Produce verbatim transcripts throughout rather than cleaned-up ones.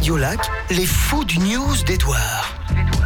Radio Lac, les fous du news d'Edouard.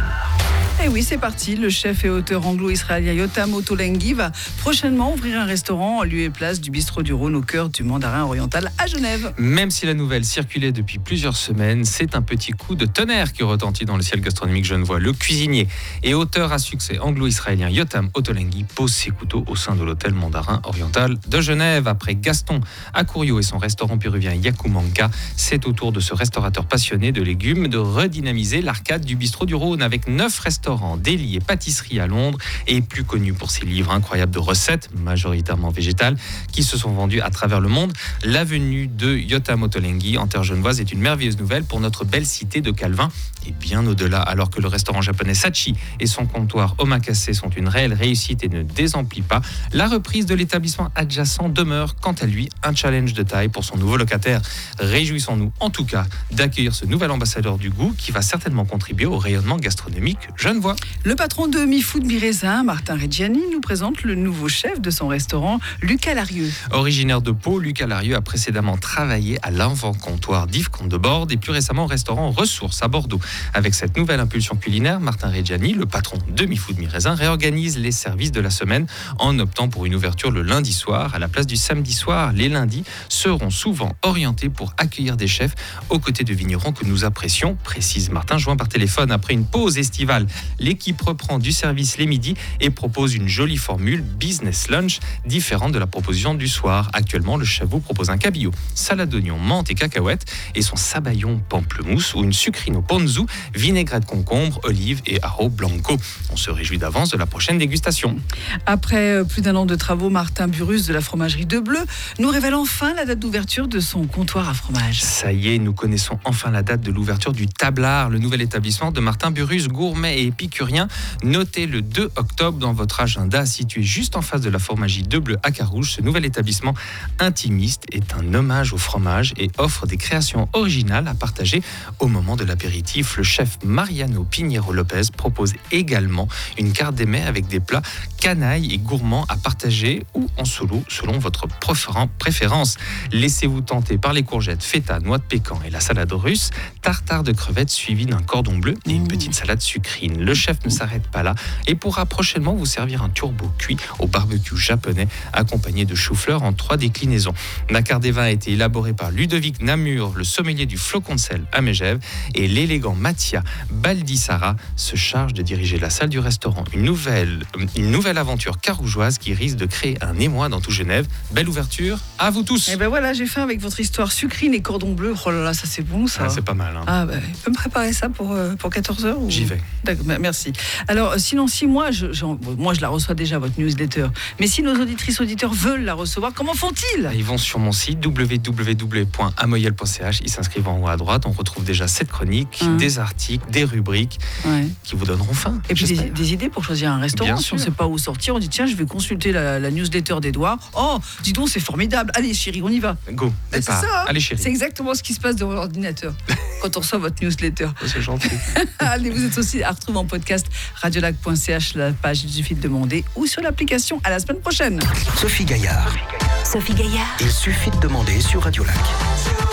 Et oui, c'est parti. Le chef et auteur anglo-israélien Yotam Ottolenghi va prochainement ouvrir un restaurant en lieu et place du bistrot du Rhône au cœur du Mandarin oriental à Genève. Même si la nouvelle circulait depuis plusieurs semaines, c'est un petit coup de tonnerre qui retentit dans le ciel gastronomique genevois. Le cuisinier et auteur à succès anglo-israélien Yotam Ottolenghi pose ses couteaux au sein de l'hôtel Mandarin oriental de Genève. Après Gaston Acourio et son restaurant péruvien Yacumanca, c'est au tour de ce restaurateur passionné de légumes de redynamiser l'arcade du bistrot du Rhône avec neuf restaurants. Délit et pâtisserie à Londres et plus connu pour ses livres incroyables de recettes, majoritairement végétales, qui se sont vendus à travers le monde. La venue de Yotam Ottolenghi en terre genevoise est une merveilleuse nouvelle pour notre belle cité de Calvin et bien au-delà. Alors que le restaurant japonais Sachi et son comptoir Omakase sont une réelle réussite et ne désemplit pas, la reprise de l'établissement adjacent demeure quant à lui un challenge de taille pour son nouveau locataire. Réjouissons-nous en tout cas d'accueillir ce nouvel ambassadeur du goût qui va certainement contribuer au rayonnement gastronomique genevois. Le patron de Mi-Food Mi-Raisin, Martin Reggiani, nous présente le nouveau chef de son restaurant, Lucas Larieux. Originaire de Pau, Lucas Larieux a précédemment travaillé à l'invent-comptoir d'Yves Comte-de-Borde et plus récemment au restaurant Ressources à Bordeaux. Avec cette nouvelle impulsion culinaire, Martin Reggiani, le patron de Mi-Food Mi-Raisin, réorganise les services de la semaine en optant pour une ouverture le lundi soir à la place du samedi soir. Les lundis seront souvent orientés pour accueillir des chefs aux côtés de vignerons que nous apprécions, précise Martin, joint par téléphone après une pause estivale. L'équipe reprend du service les midis et propose une jolie formule business lunch différente de la proposition du soir. Actuellement, le chef vous propose un cabillaud, salade d'oignons, menthe et cacahuètes et son sabayon pamplemousse ou une sucrine au ponzu, vinaigrette concombre, olive et haro blanco. On se réjouit d'avance de la prochaine dégustation. Après plus d'un an de travaux, Martin Burus de la fromagerie de Bleu nous révèle enfin la date d'ouverture de son comptoir à fromage. Ça y est, nous connaissons enfin la date de l'ouverture du Tablard, le nouvel établissement de Martin Burus, gourmet et épicurien. Notez le deux octobre dans votre agenda. Situé juste en face de la fromagerie de Bleu à Carouge, ce nouvel établissement intimiste est un hommage au fromage et offre des créations originales à partager au moment de l'apéritif. Le chef Mariano Pinheiro Lopez propose également une carte des mets avec des plats canailles et gourmands à partager ou en solo selon votre préférence. Laissez-vous tenter par les courgettes, feta, noix de pécan et la salade russe, tartare de crevettes suivi d'un cordon bleu et une petite salade sucrine. Le chef ne s'arrête pas là et pourra prochainement vous servir un turbo cuit au barbecue japonais accompagné de chou-fleur en trois déclinaisons. La carte des vins a été élaborée par Ludovic Namur, le sommelier du flocon de sel à Megève, et l'élégant Mattia Baldissara se charge de diriger la salle du restaurant. Une nouvelle, une nouvelle aventure carougeoise qui risque de créer un émoi dans tout Genève. Belle ouverture, à vous tous. Et ben voilà, j'ai faim avec votre histoire sucrine et cordon bleu. Oh là là, ça c'est bon ça. Ah, c'est pas mal. Hein. Ah ben, tu peux me préparer ça pour, euh, pour quatorze heures ou... J'y vais. D'accord, merci. Alors, sinon, si moi je, je, moi, je la reçois déjà, votre newsletter, mais si nos auditrices, auditeurs veulent la recevoir, comment font-ils ? Ils vont sur mon site w w w point amoyel point c h. Ils s'inscrivent en haut à droite. On retrouve déjà cette chronique, hum. des articles, des rubriques ouais. qui vous donneront faim. Et puis des, des idées pour choisir un restaurant. Bien si sûr. On ne sait pas où sortir, on dit tiens, je vais consulter la, la newsletter d'Edouard. Oh, dis donc, c'est formidable. Allez, chérie, on y va. Go. C'est ça. Hein. Allez, chérie. C'est exactement ce qui se passe devant l'ordinateur quand on reçoit votre newsletter. Oh, c'est gentil. Allez, vous êtes aussi à retrouver en podcast radiolac point c h, la page, il suffit de demander, ou sur l'application. À la semaine prochaine. Sophie Gaillard. Sophie Gaillard. Il suffit de demander sur Radio Lac.